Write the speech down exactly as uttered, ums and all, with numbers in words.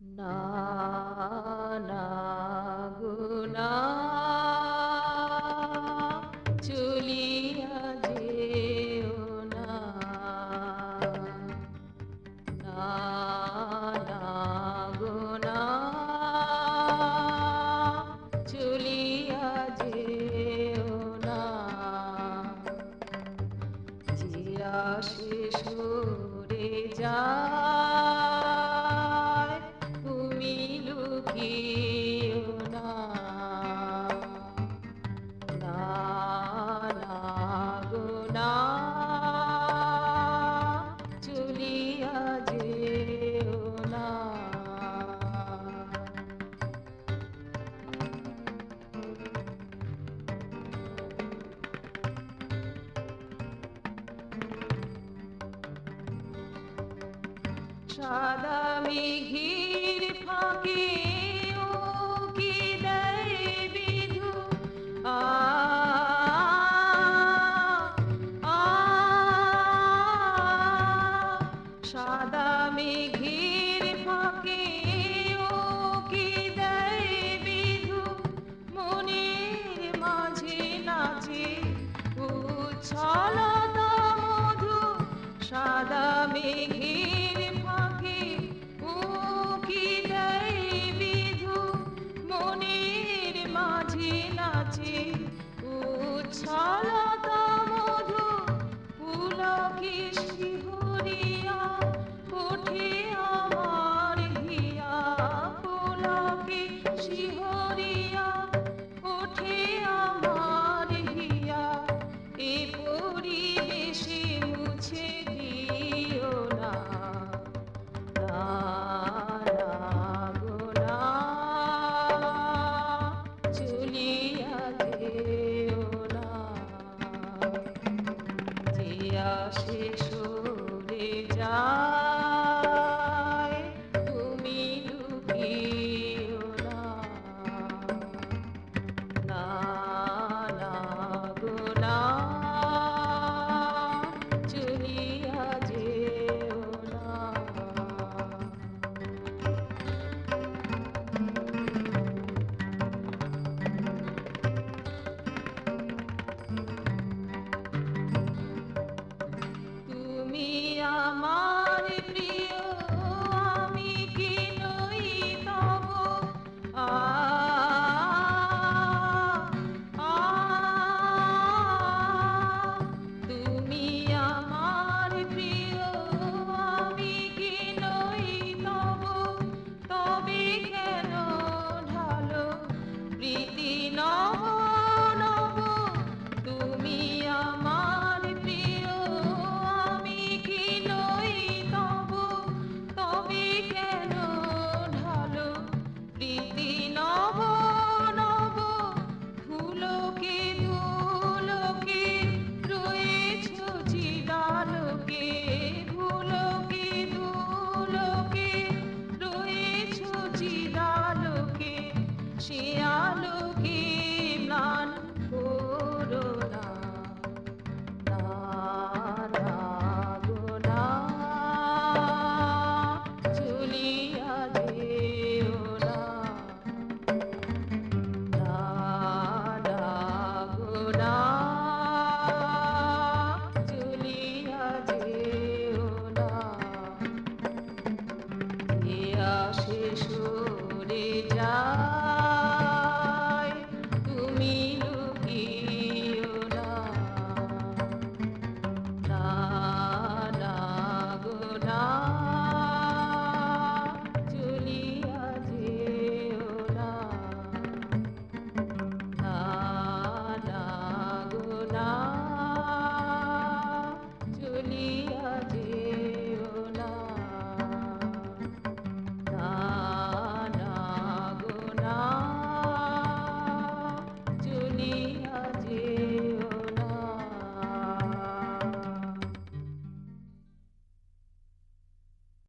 না, না গো না, চলিয়া যেও না। না, না গো না, চলিয়া যেও না। যে আসে সরে যায়, তুমি লুকিও না। না, না গো না, চলিয়া যেও না। সাদা মেঘের ফাঁকে উঁকি দেয় বিধু, আ আ সাদা মেঘের ফাঁকে উঁকি দেয় বিধু, মনের মাঝে নাচে উচ্ছলতা মধু। সাদা মেঘের ফাঁকে উঁকি দেয় বিধু, মনের মাঝে নাচে উচ্ছলতা মধু। পুলকে শিহরিয়া ওঠে আমার হিয়া, পুলকে শিহরিয়া ওঠে আমার হিয়া। এ পরিবেশে মুছে দিও না। না, না গো না, চলিয়া যেও না। যে আসে সরে যায়,